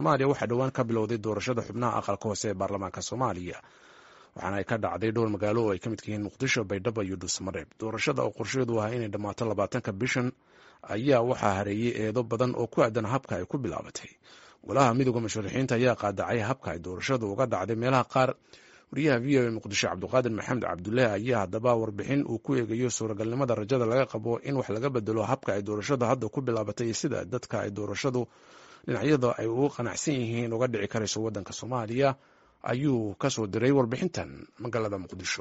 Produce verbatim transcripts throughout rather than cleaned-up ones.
Soomaaliya waxaa dhawaan ka bilowday doorashada xubnaha aqalka hoose ee baarlamaanka Soomaaliya waxaana ay ka dhacday dhowr magaalo oo ay ka mid yihiin Muqdisho, Baydhabo iyo Dhuusamareeb. Doorashada oo qorsheedu ah inay dhamaato labaatanka bishan ayaa waxaa hareeyay eedo badan oo ku aadan habka ay ku bilaabatay. Golaha midowga musharaxiinta ayaa qaadacay habka ay doorashadu uga dhacday meelaha qaar. wariyaha v o a Muqdisho Cabdiqaadir Maxamed Cabdullaahi ayaa haddaba warbixin uu ku eegayo suuragalnimada rajada laga qabo in wax laga bedelo habka ay doorashadu hadda ku bilaabatay sida dadka ay doorashadu dhinacyada ay ugu qanacsan yihiin uga dhici karayso waddanka Soomaaliya ayuu ka soo diray warbixintan magaalada Muqdisho.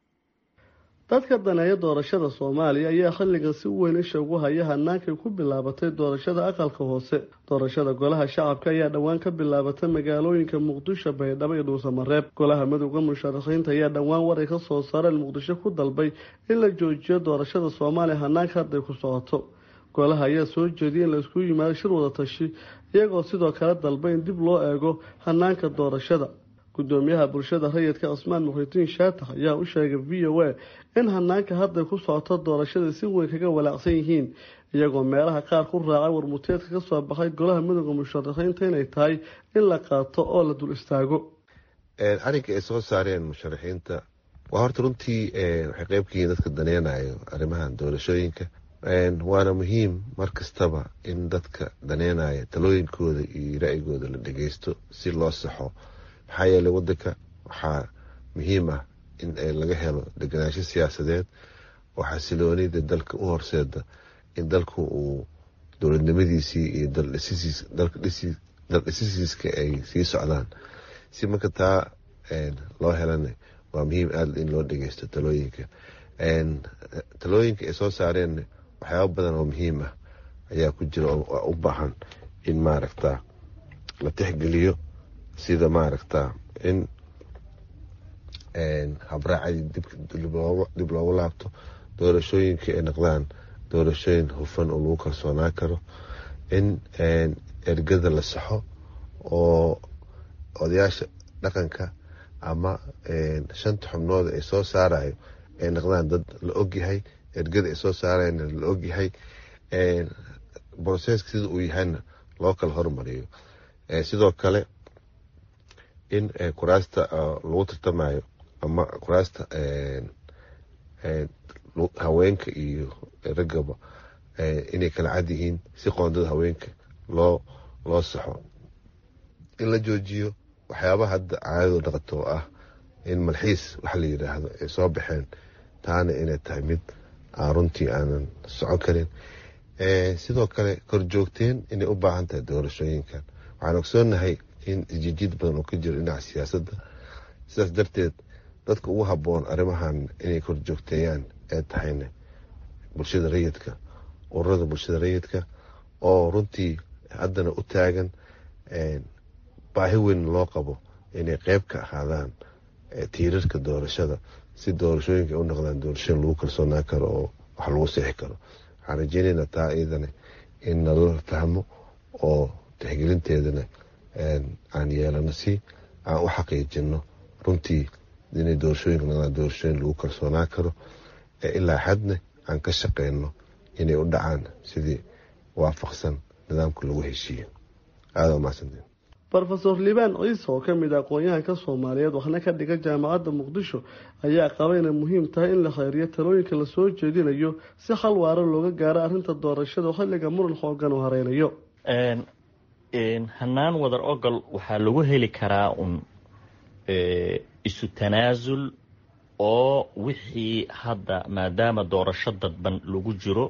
dadka daneeya doorashada Soomaaliya ayaa xilligan si weyn isha ugu haya hanaanka ku bilaabatay doorashada aqalka hoose. Doorashada golaha shacabka ayaa dhawaan ka bilaabatay magaalooyinka Muqdisho, Baydhabo iyo Dhuusamareeb. Golaha midowga musharaxiinta ayaa dhawaan waray ka soo saaray Muqdisho ku dalbay in la joojiyo doorashada Soomaaliya hanaanka hadda ku socoto. golaha ayaa soo jeediyay in la isku yimaado shir wada tashi iyagoo sidoo kale dalbay in dib loo eego hanaanka doorashada. gudoomiyaha bulshada rayidka Cusmaan Muxyidiin Shaatax ayaa u sheegay V O A in hanaanka hadda ku socoto doorashada si weyn kaga walaacsan yihiin iyagoo meelaha qaar ku raacay warmuteedka ka soo baxay golaha midowga musharaxiinta inay tahay in la qaato oo la dul istaago. arrinka ay soo saareen musharaxiinta waa horta runtii waxay qayb ka yihiin dadka daneynayo arrimahan doorashooyinka waana muhiim mar kastaba in dadka daneynaya talooyinkooda iyo ra'yigooda la dhageysto si loo saxo. maxaa yeelay waddanka waxaa muhiim ah in laga helo deganaansho siyaasadeed oo xasiloonida dalka u horseeda in dalku uu dowladnimadiisii iyo daldhisisiiska ay sii socdaan. si marka taa loo helana waa muhiim aada in loo dhageysto talooyinka talooyinka ay soo saareen. waxyaaba badan oo muhiim ah ayaa ku jira oo u baahan in maaragta la tixgeliyo sida maaragta in habraacadii dib loogu laabto doorashooyinka ay noqdaan doorashooyin hufan oo lagu kalsoonaan karo in ergada la saxo oo odayaasha dhaqanka ama shanta xubnood ay soo saarayo ay noqdaan dad la ogyahay ergada ay soo saarayna la ogyahay broseska sida uu yahayna loo kala hormariyo. sidoo kale in kuraasta lagu tartamayo ama kuraasta haweenka iyo ragaba inay kala cad yihiin si qoondada haweenka loo loo saxo. in la joojiyo waxyaabaha hadda caadadu dhaqato oo ah in malxiis waxa la yidhaahdo ay soo baxeen taana inay tahay mid aan runtii aanan socon karin. sidoo kale korjoogteen inay u baahan tahay doorashooyinkan. waxaan ogsoonahay in isjijiid badan oo ka jiro dhinaca siyaasadda sidaas darteed dadka ugu habboon arrimahan inay korjoogteeyaan ee tahayna bulshada rayidka ururada bulshada rayidka oo runtii haddana u taagan baahi weyn loo qabo inay qeyb ka ahaadaan tiirarka doorashada si doorashooyinka u noqdaan doorashooyin lagu kalsoonaan karo oo wax lagu seexi karo. waxaan rajeynaynaa taa iyadana in nala fahmo oo tixgelinteedana aan yeelano si aan u xaqiijino runtii inay doorashooyinka noqdaan doorashooyin lagu kalsoonaan karo ilaa xadna aan ka shaqeyno inay u dhacaan sidii waafaqsan nidaamka lagu heshiiyo. aada umahadsantiin. Professor Liban Ciise oo ka mid ah aqoonyahanka Soomaaliyeed waxna ka dhiga jaamacadda Muqdisho ayaa qabay in muhiim tahay in la khayriyo talooyinka la soo jeedinayo si xal waara looga gaaro arrinta doorashada xilliga muran xoogan oo hareynayo. een hanaan wadar ogol waxaa lagu heli karaa un isu tanaasul oo wixii hadda maadaama doorasho dadban lagu jiro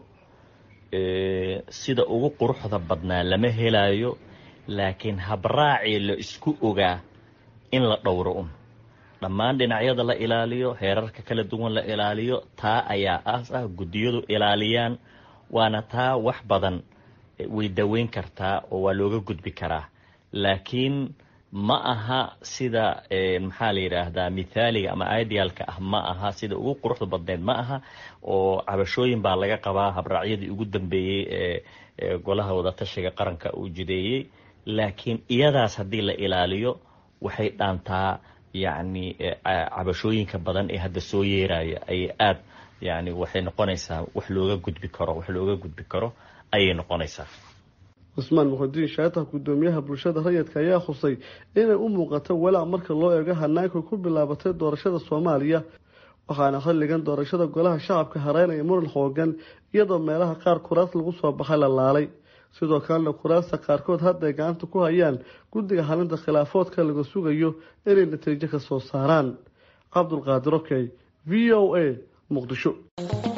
sida ugu quruxda badnaa lama helayo laakiin habraaci la isku ogaa in la dhowro un dhammaan dhinacyada la ilaaliyo heerarka kala duwan la ilaaliyo taa ayaa aas ah gudiyadu ilaaliyaan waana taa wax badan way daweyn kartaa oo waa looga gudbi karaa. laakiin ma aha sida maxaa la yiraahdaa mithaaliga ama idealka ah ma aha sida ugu quruxda badneed ma aha oo cabashooyin baa laga qabaa habraacyadii ugu dambeeyay ee golaha wada tashiga qaranka uu jideeyay. laakiin iyadaas haddii la ilaaliyo waxay dhaantaa yacni cabashooyinka badan ee hadda soo yeeraya ay aad yacni waxay noqonaysaa wax looga gudbi karo wax looga gudbi karo ayay noqonaysaa. cusmaan muxudiin shaatax gudoomiyaha bulshada rayidka ayaa xusay inay u muuqato walaac marka loo eego hanaanka ku bilaabatay doorashada Soomaaliya waxaana xilligan doorashada golaha shacabka hareynaya muran xoogan iyadoo meelaha qaar kuraas lagu soo baxay la laalay sidoo kalena kuraasta qaarkood hadda ay gacanta ku hayaan guddiga xalinta khilaafoodka laga sugayo inay natiijo ka soo saaraan. Cabdulqaadir Okey, V O A, Muqdisho.